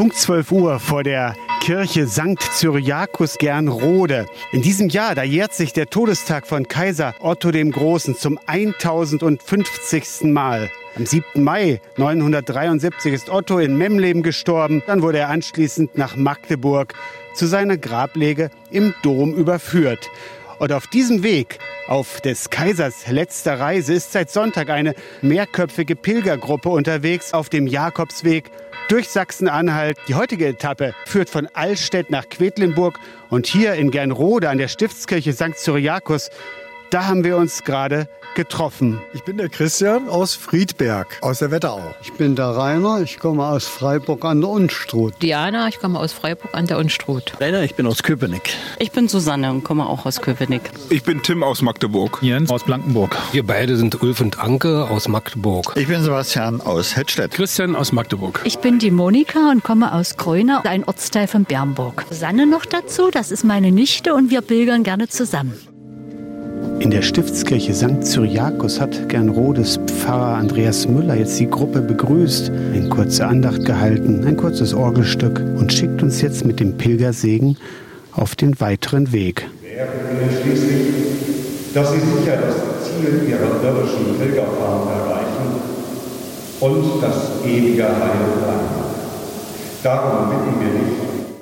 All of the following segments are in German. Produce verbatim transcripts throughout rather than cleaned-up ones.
Punkt zwölf Uhr vor der Kirche Sankt Cyriakus Gernrode. In diesem Jahr, da jährt sich der Todestag von Kaiser Otto dem Großen zum tausendfünfzigsten Mal. Am siebten Mai neunhundertdreiundsiebzig ist Otto in Memleben gestorben. Dann wurde er anschließend nach Magdeburg zu seiner Grablege im Dom überführt. Und auf diesem Weg, auf des Kaisers letzter Reise, ist seit Sonntag eine mehrköpfige Pilgergruppe unterwegs auf dem Jakobsweg durch Sachsen-Anhalt. Die heutige Etappe führt von Allstedt nach Quedlinburg und hier in Gernrode an der Stiftskirche Sankt Cyriakus, da haben wir uns gerade getroffen. Ich bin der Christian aus Friedberg, aus der Wetterau. Ich bin der Rainer, ich komme aus Freiburg an der Unstrut. Diana, ich komme aus Freiburg an der Unstrut. Rainer, ich bin aus Köpenick. Ich bin Susanne und komme auch aus Köpenick. Ich bin Tim aus Magdeburg. Jens aus Blankenburg. Wir beide sind Ulf und Anke aus Magdeburg. Ich bin Sebastian aus Hettstedt. Christian aus Magdeburg. Ich bin die Monika und komme aus Gröna, ein Ortsteil von Bernburg. Susanne noch dazu, das ist meine Nichte und wir pilgern gerne zusammen. In der Stiftskirche Sankt Cyriakus hat Gernrodes Pfarrer Andreas Müller jetzt die Gruppe begrüßt, eine kurze Andacht gehalten, ein kurzes Orgelstück und schickt uns jetzt mit dem Pilgersegen auf den weiteren Weg. Wir Ihnen schließlich, dass Sie sicher das Ziel Ihrer irdischen Pilgerfahrt erreichen und das ewige Heil erlangen. Darum bitten wir dich.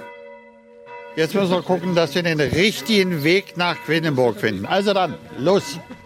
Jetzt müssen wir gucken, dass wir den richtigen Weg nach Quedlinburg finden. Also dann, los!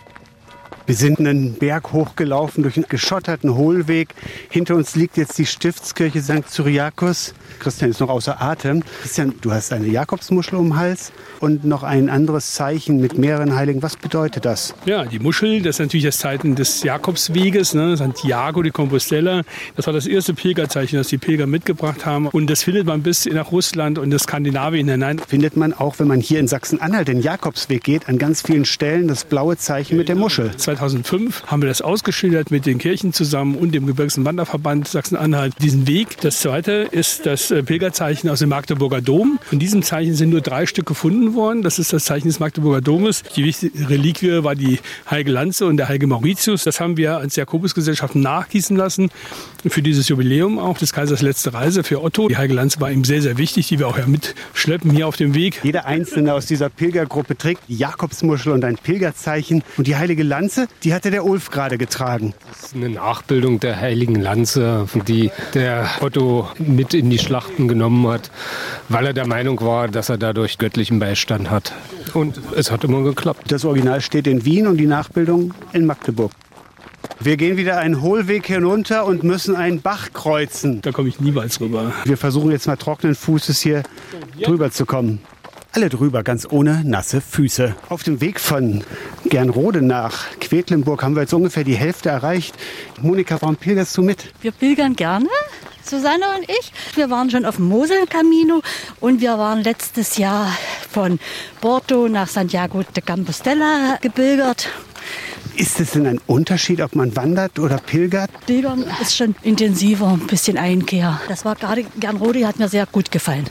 Wir sind einen Berg hochgelaufen durch einen geschotterten Hohlweg. Hinter uns liegt jetzt die Stiftskirche Sankt Cyriakus. Christian ist noch außer Atem. Christian, du hast eine Jakobsmuschel um den Hals und noch ein anderes Zeichen mit mehreren Heiligen. Was bedeutet das? Ja, die Muschel, das ist natürlich das Zeichen des Jakobsweges, ne? Santiago de Compostela. Das war das erste Pilgerzeichen, das die Pilger mitgebracht haben. Und das findet man bis nach Russland und das Skandinavien hinein. Findet man auch, wenn man hier in Sachsen-Anhalt den Jakobsweg geht, an ganz vielen Stellen das blaue Zeichen mit der Muschel. zweitausendfünf haben wir das ausgeschildert mit den Kirchen zusammen und dem Gebirgs- und Wanderverband Sachsen-Anhalt, diesen Weg. Das zweite ist das Pilgerzeichen aus dem Magdeburger Dom. Von diesem Zeichen sind nur drei Stück gefunden worden. Das ist das Zeichen des Magdeburger Domes. Die wichtige Reliquie war die heilige Lanze und der heilige Mauritius. Das haben wir als Jakobusgesellschaft nachgießen lassen für dieses Jubiläum auch des Kaisers letzte Reise für Otto. Die heilige Lanze war ihm sehr, sehr wichtig, die wir auch ja mitschleppen hier auf dem Weg. Jeder Einzelne aus dieser Pilgergruppe trägt die Jakobsmuschel und ein Pilgerzeichen. Und die heilige Lanze, die hatte der Ulf gerade getragen. Das ist eine Nachbildung der heiligen Lanze, die der Otto mit in die Schlachten genommen hat, weil er der Meinung war, dass er dadurch göttlichen Beistand hat. Und es hat immer geklappt. Das Original steht in Wien und die Nachbildung in Magdeburg. Wir gehen wieder einen Hohlweg hinunter und müssen einen Bach kreuzen. Da komme ich niemals rüber. Wir versuchen jetzt mal trockenen Fußes hier drüber zu kommen. Alle drüber, ganz ohne nasse Füße. Auf dem Weg von Gernrode nach Quedlinburg haben wir jetzt ungefähr die Hälfte erreicht. Monika, warum pilgerst du mit? Wir pilgern gerne, Susanne und ich. Wir waren schon auf dem Mosel-Camino und wir waren letztes Jahr von Porto nach Santiago de Compostela gepilgert. Ist es denn ein Unterschied, ob man wandert oder pilgert? Pilgern ist schon intensiver, ein bisschen Einkehr. Das war gerade Gernrode, hat mir sehr gut gefallen.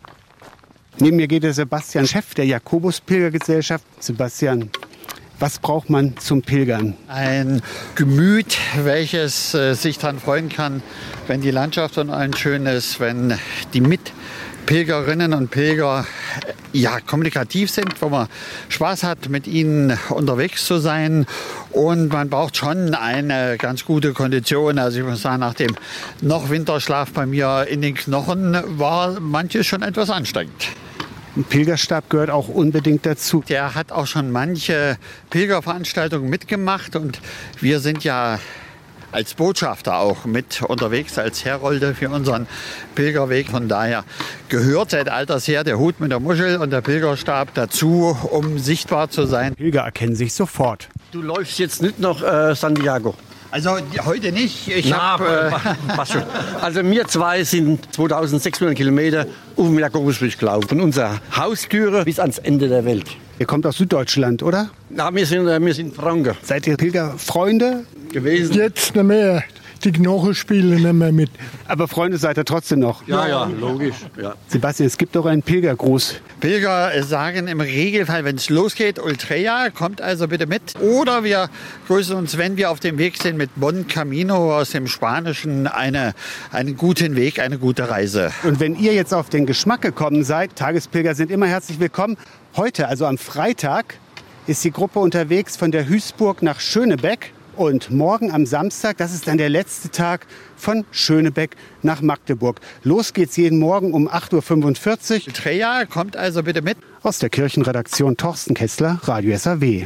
Neben mir geht der Sebastian, Chef der Jakobus-Pilgergesellschaft. Sebastian, was braucht man zum Pilgern? Ein Gemüt, welches äh, sich daran freuen kann, wenn die Landschaft von allen schön ist, wenn die Mitpilgerinnen und Pilger äh, ja, kommunikativ sind, wo man Spaß hat, mit ihnen unterwegs zu sein. Und man braucht schon eine ganz gute Kondition. Also ich muss sagen, nach dem noch Winterschlaf bei mir in den Knochen war manches schon etwas anstrengend. Ein Pilgerstab gehört auch unbedingt dazu. Der hat auch schon manche Pilgerveranstaltungen mitgemacht und wir sind ja als Botschafter auch mit unterwegs, als Herolde für unseren Pilgerweg. Von daher gehört seit alters her der Hut mit der Muschel und der Pilgerstab dazu, um sichtbar zu sein. Pilger erkennen sich sofort. Du läufst jetzt nicht nach äh, Santiago. Also heute nicht. Ich Na, hab, äh passt schon. Also wir zwei sind zweitausendsechshundert Kilometer auf dem Jakobusweg gelaufen. Von unserer Haustüre bis ans Ende der Welt. Ihr kommt aus Süddeutschland, oder? Na, wir sind, wir sind Franken. Seid ihr Pilgerfreunde? Gewesen. Jetzt nicht mehr. die Knochen spielen nicht mehr mit. Aber Freunde seid ihr trotzdem noch? Ja, ja, logisch. Ja. Sebastian, es gibt doch einen Pilgergruß. Pilger sagen im Regelfall, wenn es losgeht, Ultreia, kommt also bitte mit. Oder wir grüßen uns, wenn wir auf dem Weg sind, mit Bon Camino aus dem Spanischen, eine, einen guten Weg, eine gute Reise. Und wenn ihr jetzt auf den Geschmack gekommen seid, Tagespilger sind immer herzlich willkommen. Heute, also am Freitag, ist die Gruppe unterwegs von der Hüßburg nach Schönebeck. Und morgen am Samstag, das ist dann der letzte Tag von Schönebeck nach Magdeburg. Los geht's jeden Morgen um acht Uhr fünfundvierzig. Ultreia, kommt also bitte mit. Aus der Kirchenredaktion Thorsten Kessler, Radio S A W.